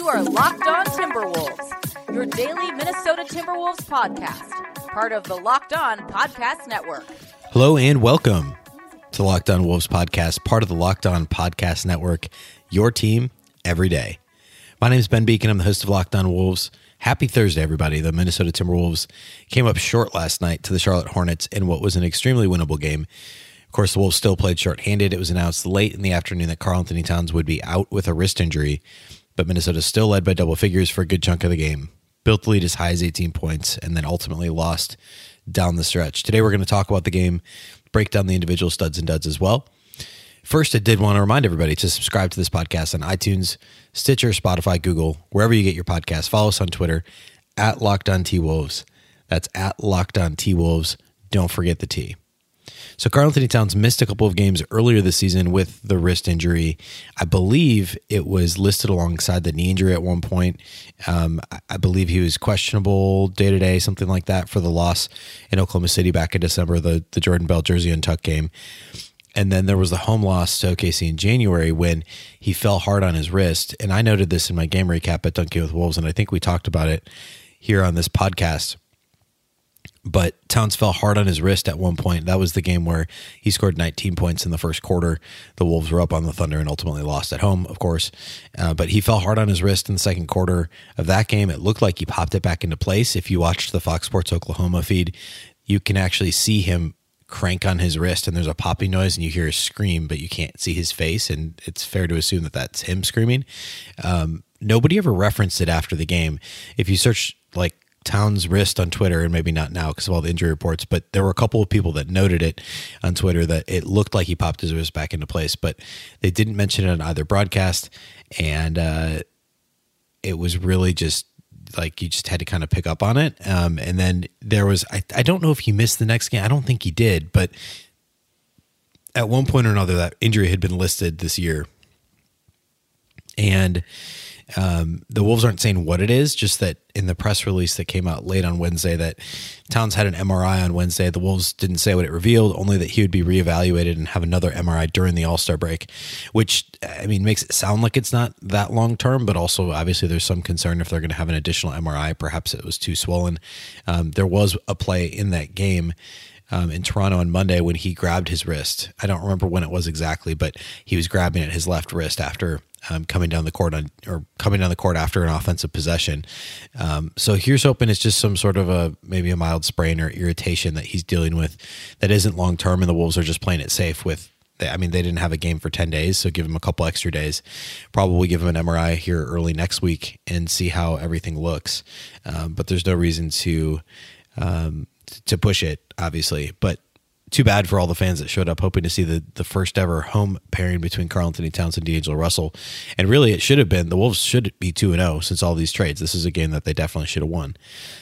You are Locked On Timberwolves, your daily Minnesota Timberwolves podcast, part of the Locked On Podcast Network. Hello and welcome to Locked On Wolves podcast, part of the Locked On Podcast Network, your team every day. My name is Ben Beacon. I'm the host of Locked On Wolves. Happy Thursday, everybody. The Minnesota Timberwolves came up short last night to the Charlotte Hornets in what was an extremely winnable game. Of course, the Wolves still played shorthanded. It was announced late in the afternoon that Karl-Anthony Towns would be out with a wrist injury, but Minnesota still led by double figures for a good chunk of the game, built the lead as high as 18 points, and then ultimately lost down the stretch. Today, we're going to talk about the game, break down the individual studs and duds as well. First, I did want to remind everybody to subscribe to this podcast on iTunes, Stitcher, Spotify, Google, wherever you get your podcasts. Follow us on Twitter at LockedOnTWolves. That's at LockedOnTWolves. Don't forget the T. So Karl-Anthony Towns missed a couple of games earlier this season with the wrist injury. I believe it was listed alongside the knee injury at one point. I believe he was questionable day-to-day, something like that, for the loss in Oklahoma City back in December, the Jordan Bell jersey untucked game. And then there was the home loss to OKC in January when he fell hard on his wrist. And I noted this in my game recap at Dunking with Wolves, and I think we talked about it here on this podcast. But Towns fell hard on his wrist at one point. That was the game where he scored 19 points in the first quarter. The Wolves were up on the Thunder and ultimately lost at home, of course. But he fell hard on his wrist in the second quarter of that game. It looked like he popped it back into place. If you watched the Fox Sports Oklahoma feed, you can actually see him crank on his wrist and there's a popping noise and you hear a scream, but you can't see his face. And it's fair to assume that that's him screaming. Nobody ever referenced it after the game. If you search like Towns' wrist on Twitter, and maybe not now because of all the injury reports, but there were a couple of people that noted it on Twitter that it looked like he popped his wrist back into place, but they didn't mention it on either broadcast. And it was really just like you just had to kind of pick up on it. And then there was, I don't know if he missed the next game. I don't think he did, but at one point or another, that injury had been listed this year. And the Wolves aren't saying what it is, just that in the press release that came out late on Wednesday that Towns had an MRI on Wednesday. The Wolves didn't say what it revealed, only that he would be reevaluated and have another MRI during the All-Star break, which, I mean, makes it sound like it's not that long-term, but also obviously there's some concern if they're going to have an additional MRI. Perhaps it was too swollen. There was a play in that game in Toronto on Monday when he grabbed his wrist. I don't remember when it was exactly, but he was grabbing at his left wrist after coming down the court after an offensive possession. So here's hoping it's just some sort of maybe a mild sprain or irritation that he's dealing with that isn't long term, and the Wolves are just playing it safe with. I mean, they didn't have a game for 10 days, so give him a couple extra days. Probably give him an MRI here early next week and see how everything looks. But there's no reason to push it, obviously. But too bad for all the fans that showed up hoping to see the first ever home pairing between Karl-Anthony Towns and D'Angelo Russell. And really, it should have been, the Wolves should be 2-0 since all these trades. This is a game that they definitely should have won.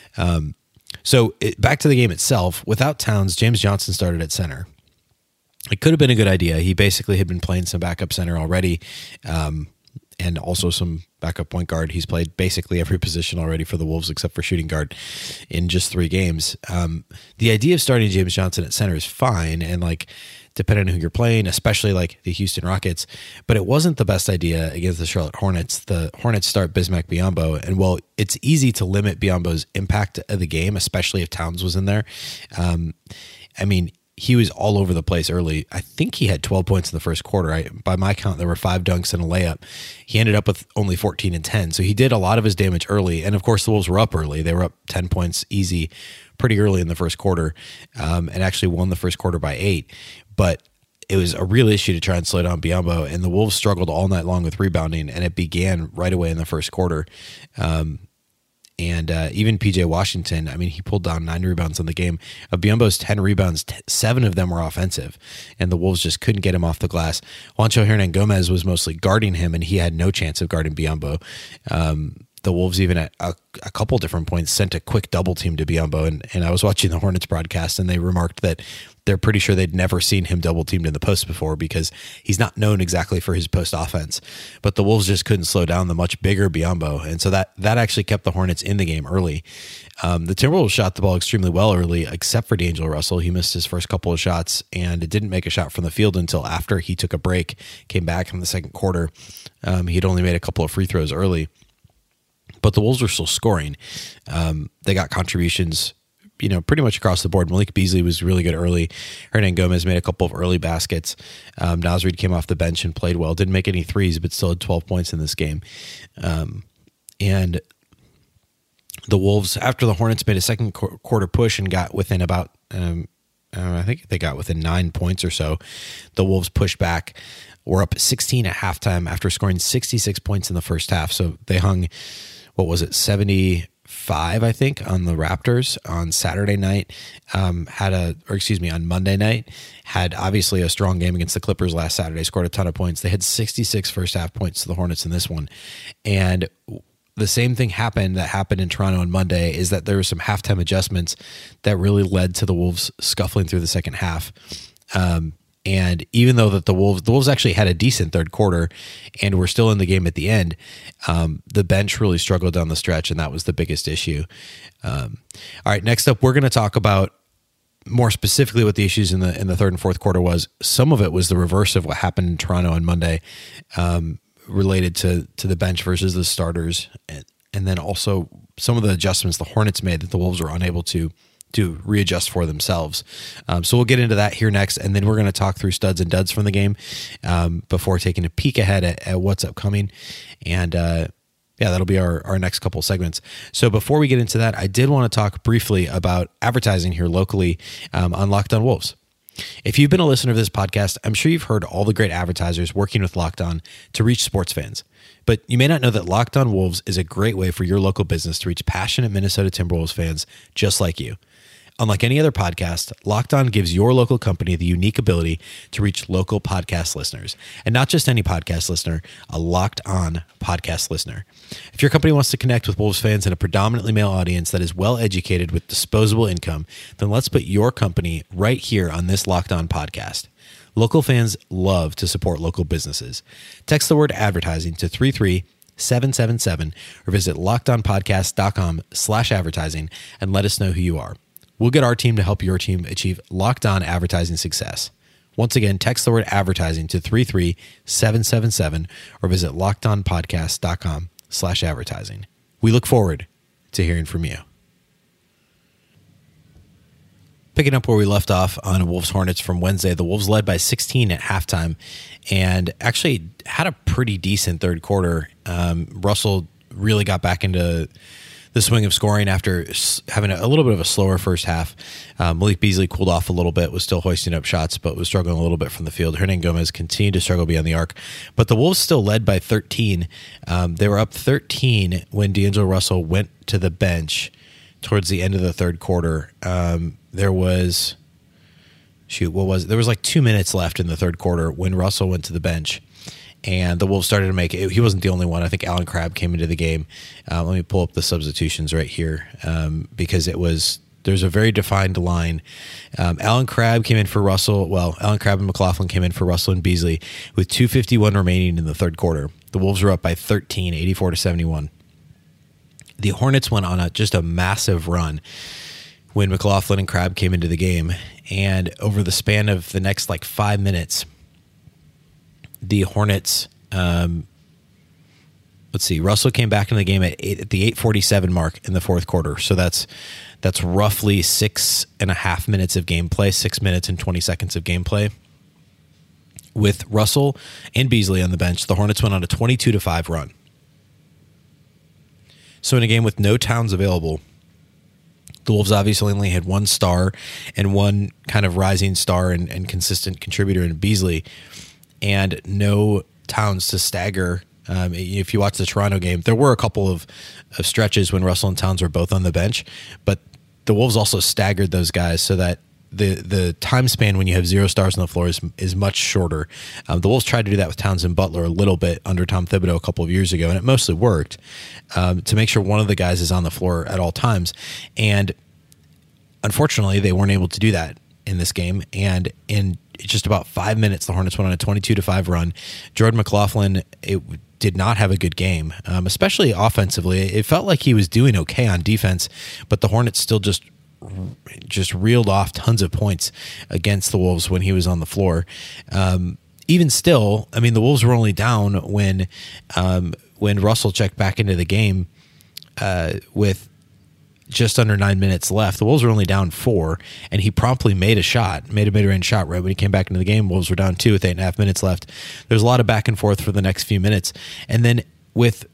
Back to the game itself. Without Towns, James Johnson started at center. It could have been a good idea. He basically had been playing some backup center already, and also some backup point guard. He's played basically every position already for the Wolves except for shooting guard in just 3 games. The idea of starting James Johnson at center is fine, and like depending on who you're playing, especially like the Houston Rockets, but it wasn't the best idea against the Charlotte Hornets. The Hornets start Bismack Biyombo, and while it's easy to limit Biyombo's impact of the game, especially if Towns was in there, I mean, he was all over the place early. I think he had 12 points in the first quarter. By my count, there were 5 dunks and a layup. He ended up with only 14 and 10. So he did a lot of his damage early. And of course, the Wolves were up early. They were up 10 points easy pretty early in the first quarter, and actually won the first quarter by 8. But it was a real issue to try and slow down Biyombo. And the Wolves struggled all night long with rebounding, and it began right away in the first quarter. And even PJ Washington, I mean, he pulled down 9 rebounds in the game. Of Biyombo's 10 rebounds, 7 of them were offensive, and the Wolves just couldn't get him off the glass. Juancho Hernan-Gomez was mostly guarding him, and he had no chance of guarding Biyombo. The Wolves even at a couple different points sent a quick double team to Biyombo, and I was watching the Hornets broadcast, and they remarked that they're pretty sure they'd never seen him double teamed in the post before because he's not known exactly for his post offense. But the Wolves just couldn't slow down the much bigger Biyombo, and so that actually kept the Hornets in the game early. The Timberwolves shot the ball extremely well early, except for D'Angelo Russell. He missed his first couple of shots, and it didn't make a shot from the field until after he took a break, came back in the second quarter. He'd only made a couple of free throws early. but the Wolves were still scoring. They got contributions, pretty much across the board. Malik Beasley was really good early. Hernan Gomez made a couple of early baskets. Naz Reid came off the bench and played well. Didn't make any threes, but still had 12 points in this game. And the Wolves, after the Hornets made a second quarter push and got within about, I think they got within 9 points or so, the Wolves pushed back. Were up 16 at halftime after scoring 66 points in the first half. So they hung, 75, I think, on the Raptors on Saturday night. On Monday night, had obviously a strong game against the Clippers last Saturday, scored a ton of points. They had 66 first half points to the Hornets in this one. And the same thing happened in Toronto on Monday, is that there were some halftime adjustments that really led to the Wolves scuffling through the second half. And even though that the Wolves actually had a decent third quarter and were still in the game at the end, the bench really struggled down the stretch, and that was the biggest issue. All right, next up, we're going to talk about more specifically what the issues in the third and fourth quarter was. Some of it was the reverse of what happened in Toronto on Monday, related to the bench versus the starters, and then also some of the adjustments the Hornets made that the Wolves were unable to readjust for themselves. So we'll get into that here next, and then we're going to talk through studs and duds from the game before taking a peek ahead at what's upcoming. And that'll be our next couple segments. So before we get into that, I did want to talk briefly about advertising here locally on Locked On Wolves. If you've been a listener of this podcast, I'm sure you've heard all the great advertisers working with Locked On to reach sports fans. But you may not know that Locked On Wolves is a great way for your local business to reach passionate Minnesota Timberwolves fans just like you. Unlike any other podcast, Locked On gives your local company the unique ability to reach local podcast listeners. And not just any podcast listener, a Locked On podcast listener. If your company wants to connect with Wolves fans in a predominantly male audience that is well educated with disposable income, then let's put your company right here on this Locked On podcast. Local fans love to support local businesses. Text the word advertising to 33777 or visit lockedonpodcast.com/advertising and let us know who you are. We'll get our team to help your team achieve Locked On advertising success. Once again, text the word advertising to 33777 or visit lockedonpodcast.com/advertising. We look forward to hearing from you. Picking up where we left off on Wolves Hornets from Wednesday, the Wolves led by 16 at halftime and actually had a pretty decent third quarter. Russell really got back into the swing of scoring after having a little bit of a slower first half. Malik Beasley cooled off a little bit, was still hoisting up shots, but was struggling a little bit from the field. Hernan Gomez continued to struggle beyond the arc, but the Wolves still led by 13. They were up 13 when D'Angelo Russell went to the bench towards the end of the third quarter. There was like 2 minutes left in the third quarter when Russell went to the bench. And the Wolves started to make it. He wasn't the only one. I think Allen Crabbe came into the game. Let me pull up the substitutions right here because there's a very defined line. Allen Crabbe came in for Russell. Well, Allen Crabbe and McLaughlin came in for Russell and Beasley with 2:51 remaining in the third quarter. The Wolves were up by 13, 84-71. The Hornets went on just a massive run when McLaughlin and Crabbe came into the game. And over the span of the next 5 minutes, the Hornets, Russell came back into the game at the 8:47 mark in the fourth quarter. So that's roughly 6.5 minutes of gameplay, 6 minutes and 20 seconds of gameplay. With Russell and Beasley on the bench, the Hornets went on a 22-5 run. So in a game with no Towns available, the Wolves obviously only had one star and one kind of rising star and consistent contributor in Beasley, and no Towns to stagger. If you watch the Toronto game, there were a couple of stretches when Russell and Towns were both on the bench, but the Wolves also staggered those guys so that the time span when you have zero stars on the floor is much shorter. The Wolves tried to do that with Towns and Butler a little bit under Tom Thibodeau a couple of years ago, and it mostly worked to make sure one of the guys is on the floor at all times. And unfortunately, they weren't able to do that in this game. And in just about 5 minutes, the Hornets went on a 22-5 run. Jordan McLaughlin did not have a good game, especially offensively. It felt like he was doing okay on defense, but the Hornets still just reeled off tons of points against the Wolves when he was on the floor. Even still, I mean, the Wolves were only down when Russell checked back into the game with just under 9 minutes left. The Wolves were only down 4, and he promptly made a mid-range shot right when he came back into the game. Wolves were down 2 with 8.5 minutes left. There's a lot of back and forth for the next few minutes. And then with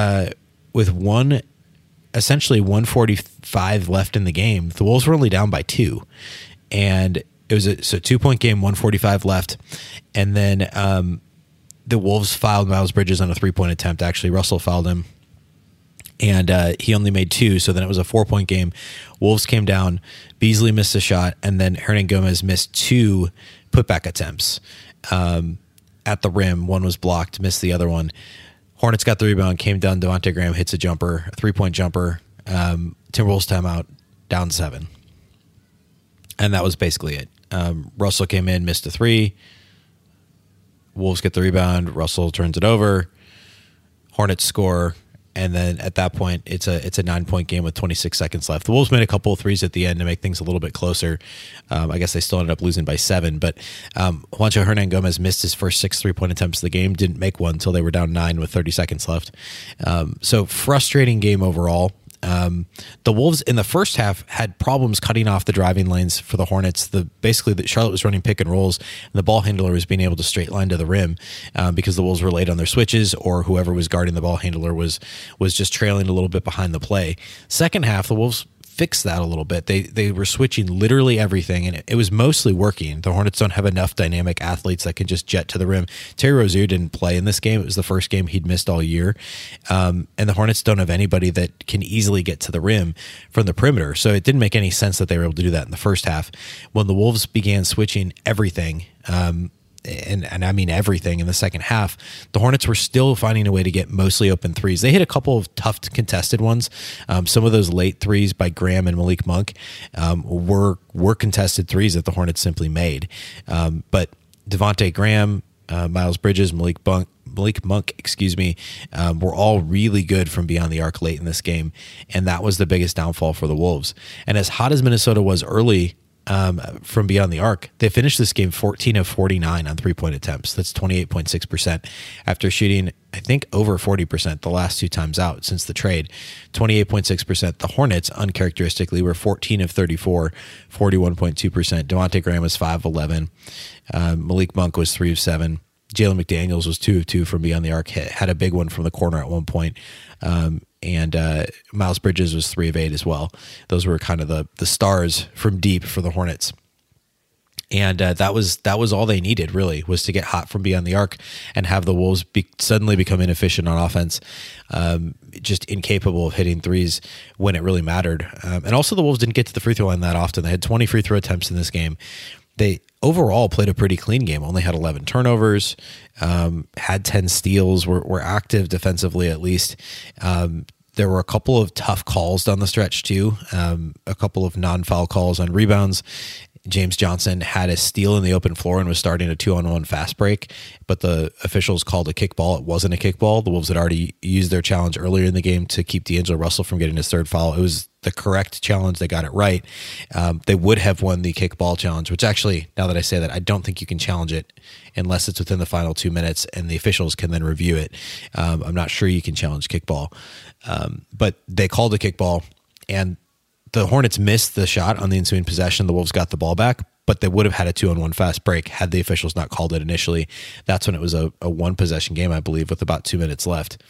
essentially 1:45 left in the game, the Wolves were only down by 2. And it was a 2-point game, 1:45 left. And then the Wolves fouled Miles Bridges on a 3-point attempt. Actually, Russell fouled him, and he only made 2, so then it was a 4-point game. Wolves came down, Beasley missed a shot, and then Hernangomez missed 2 putback attempts at the rim. One was blocked, missed the other one. Hornets got the rebound, came down, Devontae Graham hits a jumper, a 3-point jumper. Timberwolves timeout, down 7. And that was basically it. Russell came in, missed a 3. Wolves get the rebound, Russell turns it over. Hornets score. And then at that point, it's a 9-point game with 26 seconds left. The Wolves made a couple of threes at the end to make things a little bit closer. I guess they still ended up losing by 7. But Juancho Hernangomez missed his first 6 3-point attempts of the game. Didn't make one until they were down 9 with 30 seconds left. So frustrating game overall. The Wolves in the first half had problems cutting off the driving lanes for the Hornets. Basically, Charlotte was running pick and rolls, and the ball handler was being able to straight line to the rim because the Wolves were late on their switches, or whoever was guarding the ball handler was just trailing a little bit behind the play. Second half, the Wolves fixed that a little bit. They were switching literally everything, and it was mostly working. The Hornets don't have enough dynamic athletes that can just jet to the rim. Terry Rozier didn't play in this game. It was the first game he'd missed all year. And the Hornets don't have anybody that can easily get to the rim from the perimeter. So it didn't make any sense that they were able to do that in the first half. When the Wolves began switching everything, and I mean everything in the second half, the Hornets were still finding a way to get mostly open threes. They hit a couple of tough contested ones. Some of those late threes by Graham and Malik Monk were contested threes that the Hornets simply made. But Devontae Graham, Miles Bridges, Malik Monk, were all really good from beyond the arc late in this game, and that was the biggest downfall for the Wolves. And as hot as Minnesota was early, from beyond the arc, they finished this game 14 of 49 on 3-point attempts. That's 28.6% after shooting, I think, over 40% the last 2 times out since the trade. 28.6%. The Hornets, uncharacteristically, were 14 of 34, 41.2%. Devontae Graham was 5 of 11. Malik Monk was 3 of 7. Jalen McDaniels was 2 of 2 from beyond the arc. Had a big one from the corner at one point. And Miles Bridges was 3 of 8 as well. Those were kind of the stars from deep for the Hornets. And that was all they needed, really, was to get hot from beyond the arc and have the Wolves suddenly become inefficient on offense, just incapable of hitting threes when it really mattered. And also the Wolves didn't get to the free throw line that often. They had 20 free throw attempts in this game. They overall played a pretty clean game, only had 11 turnovers, had 10 steals, were active defensively at least. There were a couple of tough calls down the stretch too, a couple of non-foul calls on rebounds. James Johnson had a steal in the open floor and was starting a 2-on-1 fast break, but the officials called a kickball. It wasn't a kickball. The Wolves had already used their challenge earlier in the game to keep D'Angelo Russell from getting his 3rd foul. It was the correct challenge. They got it right. They would have won the kickball challenge, which actually, now that I say that, I don't think you can challenge it unless it's within the final 2 minutes and the officials can then review it. I'm not sure you can challenge kickball, but they called a kickball, and the Hornets missed the shot on the ensuing possession. The Wolves got the ball back, but they would have had a 2-on-1 fast break had the officials not called it initially. That's when it was a 1-possession game, I believe, with about 2 minutes left.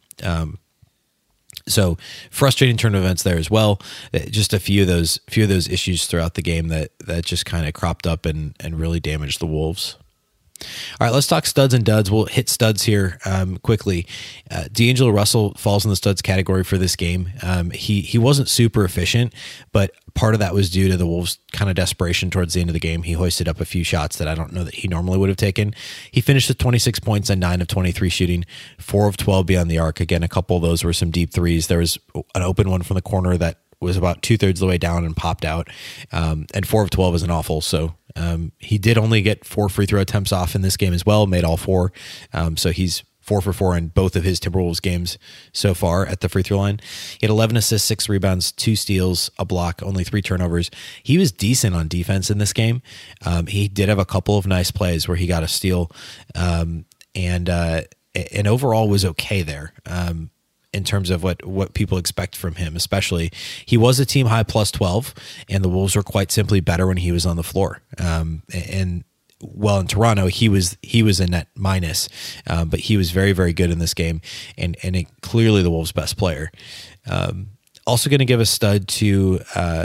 So frustrating turn of events there as well. Just a few of those issues throughout the game that just kind of cropped up and really damaged the Wolves. All right, let's talk studs and duds. We'll hit studs here quickly. D'Angelo Russell falls in the studs category for this game. He wasn't super efficient, but part of that was due to the Wolves' kind of desperation towards the end of the game. He hoisted up a few shots that I don't know that he normally would have taken. He finished with 26 points on 9 of 23 shooting, 4 of 12 beyond the arc. Again, a couple of those were some deep threes. There was an open one from the corner that was about 2/3 of the way down and popped out. And 4 of 12 isn't awful. So he did only get 4 free throw attempts off in this game as well, made all 4. So he's 4 for 4 in both of his Timberwolves games so far at the free throw line. He had 11 assists, 6 rebounds, 2 steals, a block, only 3 turnovers. He was decent on defense in this game. He did have a couple of nice plays where he got a steal, and overall was okay there. in terms of what people expect from him. Especially, he was a team high plus 12, and the Wolves were quite simply better when he was on the floor. In Toronto, he was a net minus, but he was very, very good in this game, and clearly the Wolves' best player. Also going to give a stud to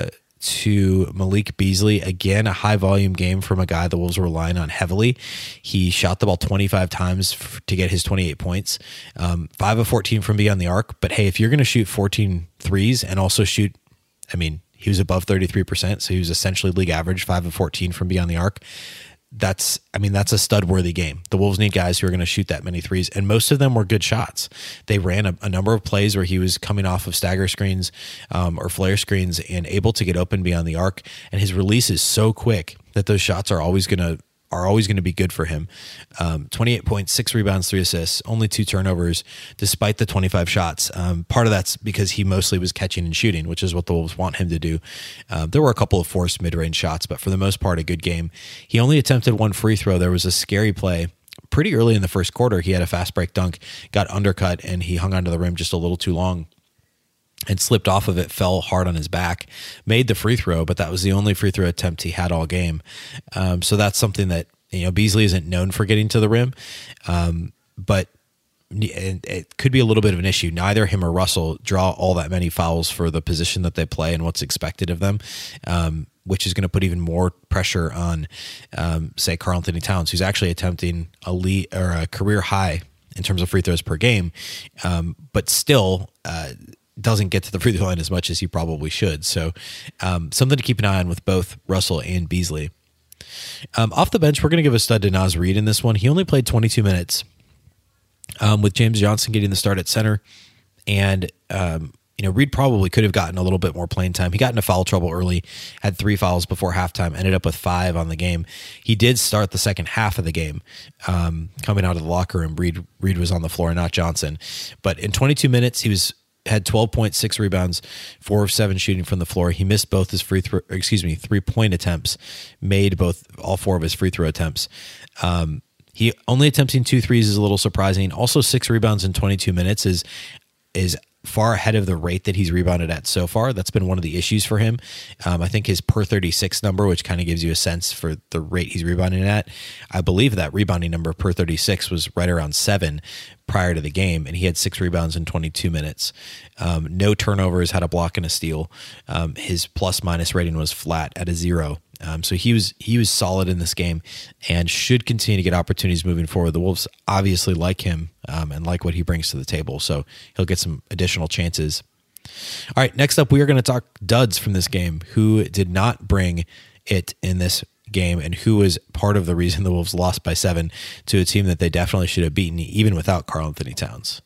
Malik Beasley. Again, a high volume game from a guy the Wolves were relying on heavily. He shot the ball 25 times to get his 28 points, 5 of 14 from beyond the arc. But hey, if you're going to shoot 14 threes and also shoot, he was above 33%, so he was essentially league average, 5 of 14 from beyond the arc. That's a stud-worthy game. The Wolves need guys who are going to shoot that many threes, and most of them were good shots. They ran a number of plays where he was coming off of stagger screens or flare screens and able to get open beyond the arc, and his release is so quick that those shots are always going to be good for him. 28 points, 6 rebounds, 3 assists, only 2 turnovers, despite the 25 shots. Part of that's because he mostly was catching and shooting, which is what the Wolves want him to do. There were a couple of forced mid-range shots, but for the most part, a good game. He only attempted 1 free throw. There was a scary play pretty early in the first quarter. He had a fast break dunk, got undercut, and he hung onto the rim just a little too long and slipped off of it, fell hard on his back, made the free throw, but that was the only free throw attempt he had all game. So that's something that, Beasley isn't known for getting to the rim, but it could be a little bit of an issue. Neither him or Russell draw all that many fouls for the position that they play and what's expected of them, which is going to put even more pressure on, say, Karl-Anthony Towns, who's actually attempting a career high in terms of free throws per game, but still doesn't get to the free throw line as much as he probably should. So something to keep an eye on with both Russell and Beasley. Off the bench, we're going to give a stud to Naz Reid in this one. He only played 22 minutes with James Johnson getting the start at center. And, Reid probably could have gotten a little bit more playing time. He got into foul trouble early, had 3 fouls before halftime, ended up with 5 on the game. He did start the second half of the game coming out of the locker room. Reid was on the floor, not Johnson. But in 22 minutes, he had 12 points, 6 rebounds, 4 of 7 shooting from the floor. He missed both his 3-point attempts, made all 4 of his free throw attempts. He only attempting 2 threes is a little surprising. Also, 6 rebounds in 22 minutes is far ahead of the rate that he's rebounded at so far. That's been one of the issues for him. I think his per 36 number, which kind of gives you a sense for the rate he's rebounding at, I believe that rebounding number per 36 was right around 7 prior to the game, and he had 6 rebounds in 22 minutes. No turnovers, had a block and a steal. His plus-minus rating was flat at a 0. So he was solid in this game and should continue to get opportunities moving forward. The Wolves obviously like him and like what he brings to the table, so he'll get some additional chances. All right, next up, we are going to talk duds from this game, who did not bring it in this game and who was part of the reason the Wolves lost by 7 to a team that they definitely should have beaten even without Karl-Anthony Towns.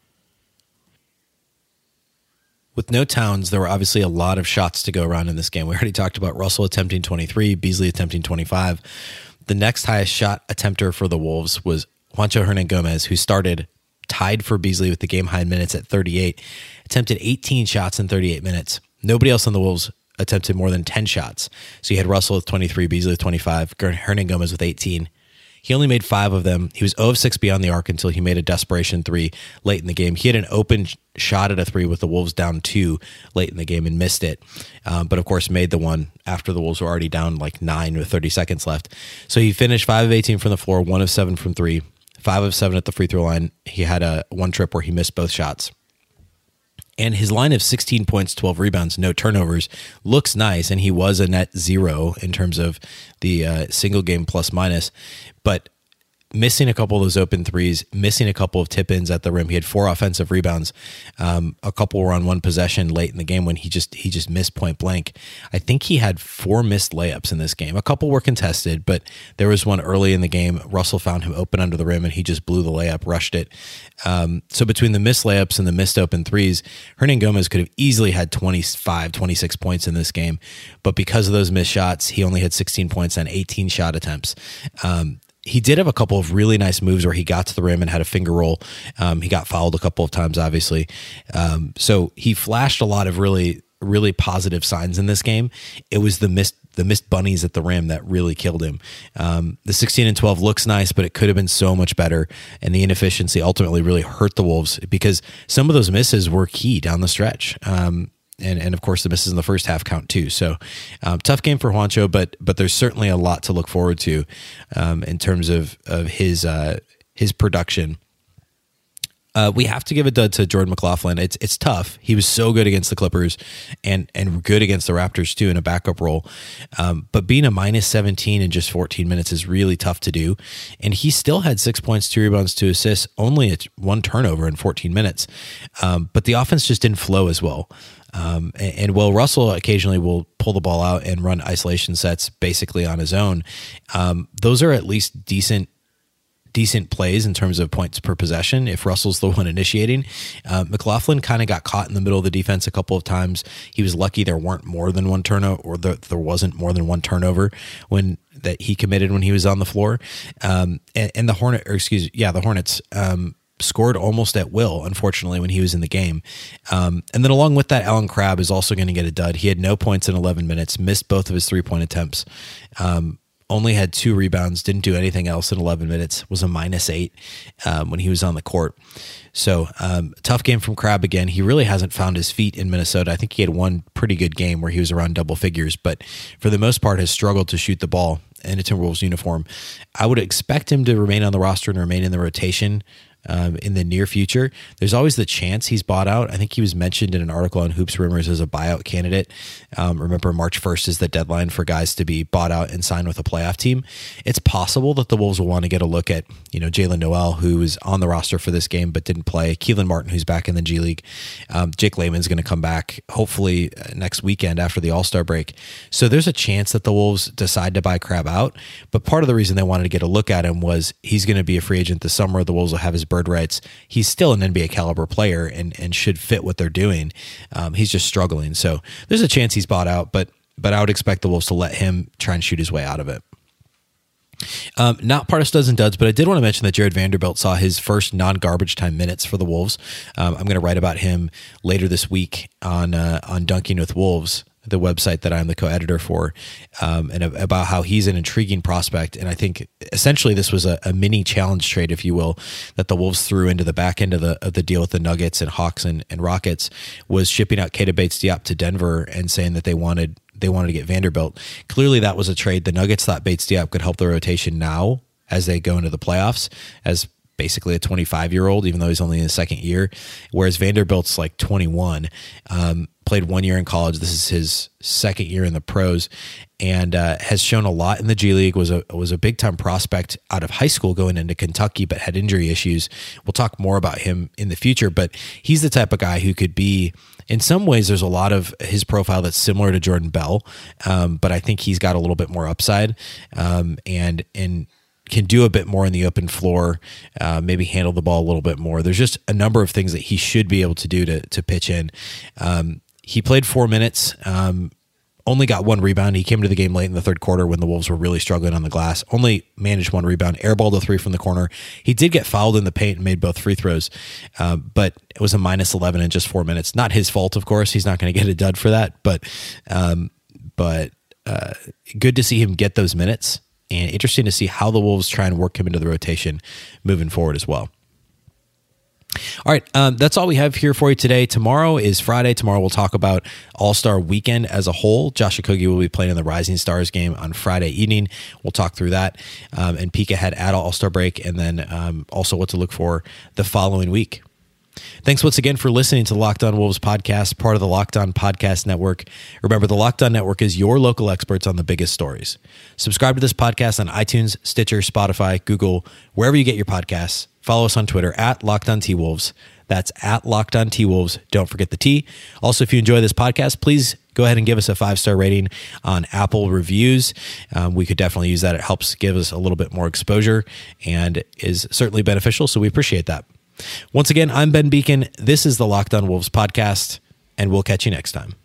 With no Towns, there were obviously a lot of shots to go around in this game. We already talked about Russell attempting 23, Beasley attempting 25. The next highest shot attempter for the Wolves was Juancho Hernangomez, who started tied for Beasley with the game-high minutes at 38, attempted 18 shots in 38 minutes. Nobody else on the Wolves attempted more than 10 shots. So you had Russell with 23, Beasley with 25, Hernangomez with 18. He only made 5 of them. He was 0 of 6 beyond the arc until he made a desperation 3 late in the game. He had an open shot at a 3 with the Wolves down 2 late in the game and missed it. But of course made the one after the Wolves were already down like 9 with 30 seconds left. So he finished 5 of 18 from the floor, 1 of 7 from 3, 5 of 7 at the free throw line. He had a 1 trip where he missed both shots. And his line of 16 points, 12 rebounds, no turnovers looks nice, and he was a net 0 in terms of the single game plus minus. But missing a couple of those open threes, missing a couple of tip-ins at the rim. He had 4 offensive rebounds. A couple were on one possession late in the game when he just missed point blank. I think he had 4 missed layups in this game. A couple were contested, but there was one early in the game. Russell found him open under the rim, and he just blew the layup, rushed it. So between the missed layups and the missed open threes, Hernangomez could have easily had 25, 26 points in this game. But because of those missed shots, he only had 16 points on 18 shot attempts. He did have a couple of really nice moves where he got to the rim and had a finger roll. He got fouled a couple of times, obviously. So he flashed a lot of really, really positive signs in this game. It was the the missed bunnies at the rim that really killed him. The 16-12 looks nice, but it could have been so much better. And the inefficiency ultimately really hurt the Wolves because some of those misses were key down the stretch. And of course the misses in the first half count too. So tough game for Juancho, but there's certainly a lot to look forward to in terms of his production. We have to give a dud to Jordan McLaughlin. It's tough. He was so good against the Clippers and good against the Raptors too in a backup role. But being a -17 in just 14 minutes is really tough to do. And he still had 6 points, 2 rebounds, 2 assists, only 1 turnover in 14 minutes. But the offense just didn't flow as well. And while Russell occasionally will pull the ball out and run isolation sets basically on his own, those are at least decent plays in terms of points per possession if Russell's the one initiating. McLaughlin kind of got caught in the middle of the defense a couple of times. He was lucky there weren't more than one turnover, or there wasn't more than one turnover that he committed when he was on the floor. And the Hornets scored almost at will, unfortunately, when he was in the game. And then along with that, Alan Crabb is also going to get a dud. He had no points in 11 minutes, missed both of his 3-point attempts, only had 2 rebounds, didn't do anything else in 11 minutes, was a -8 when he was on the court. So tough game from Crabb again. He really hasn't found his feet in Minnesota. I think he had one pretty good game where he was around double figures, but for the most part has struggled to shoot the ball in a Timberwolves uniform. I would expect him to remain on the roster and remain in the rotation in the near future. There's always the chance he's bought out. I think he was mentioned in an article on Hoops Rumors as a buyout candidate. Remember, March 1st is the deadline for guys to be bought out and signed with a playoff team. It's possible that the Wolves will want to get a look at, Jalen Noel, who was on the roster for this game but didn't play. Keelan Martin, who's back in the G League. Jake Layman's going to come back hopefully next weekend after the All-Star break. So there's a chance that the Wolves decide to buy Crabb out. But part of the reason they wanted to get a look at him was he's going to be a free agent this summer. The Wolves will have his bird rights. He's still an NBA caliber player and should fit what they're doing. He's just struggling. So there's a chance he's bought out, but I would expect the Wolves to let him try and shoot his way out of it. Not part of Studs and Duds, but I did want to mention that Jared Vanderbilt saw his first non-garbage time minutes for the Wolves. I'm going to write about him later this week on Dunking with Wolves, the website that I'm the co-editor for, and about how he's an intriguing prospect. And I think essentially this was a mini challenge trade, if you will, that the Wolves threw into the back end of the deal with the Nuggets and Hawks and Rockets, was shipping out Keita Bates-Diop to Denver and saying that they wanted to get Vanderbilt. Clearly that was a trade. The Nuggets thought Bates-Diop could help the rotation now as they go into the playoffs as basically a 25-year-old, even though he's only in his second year, whereas Vanderbilt's like 21, played 1 year in college. This is his second year in the pros, and has shown a lot in the G League, was a big-time prospect out of high school going into Kentucky, but had injury issues. We'll talk more about him in the future, but he's the type of guy who could be, in some ways, there's a lot of his profile that's similar to Jordan Bell, but I think he's got a little bit more upside, and can do a bit more in the open floor, maybe handle the ball a little bit more. There's just a number of things that he should be able to do to pitch in. He played 4 minutes, only got 1 rebound. He came to the game late in the third quarter when the Wolves were really struggling on the glass, only managed 1 rebound, airballed a 3 from the corner. He did get fouled in the paint and made both free throws, but it was a -11 in just 4 minutes. Not his fault, of course. He's not going to get a dud for that, but good to see him get those minutes. And interesting to see how the Wolves try and work him into the rotation moving forward as well. All right, that's all we have here for you today. Tomorrow is Friday. Tomorrow we'll talk about All-Star Weekend as a whole. Josh Okogie will be playing in the Rising Stars game on Friday evening. We'll talk through that and peek ahead at All-Star break, and then also what to look for the following week. Thanks once again for listening to the Locked On Wolves podcast, part of the Locked On Podcast Network. Remember, the Locked On Network is your local experts on the biggest stories. Subscribe to this podcast on iTunes, Stitcher, Spotify, Google, wherever you get your podcasts. Follow us on Twitter at LockedOnTWolves. That's at LockedOnTWolves. Don't forget the T. Also, if you enjoy this podcast, please go ahead and give us a 5-star rating on Apple Reviews. We could definitely use that. It helps give us a little bit more exposure and is certainly beneficial, so we appreciate that. Once again, I'm Ben Beacon. This is the Locked On Wolves podcast, and we'll catch you next time.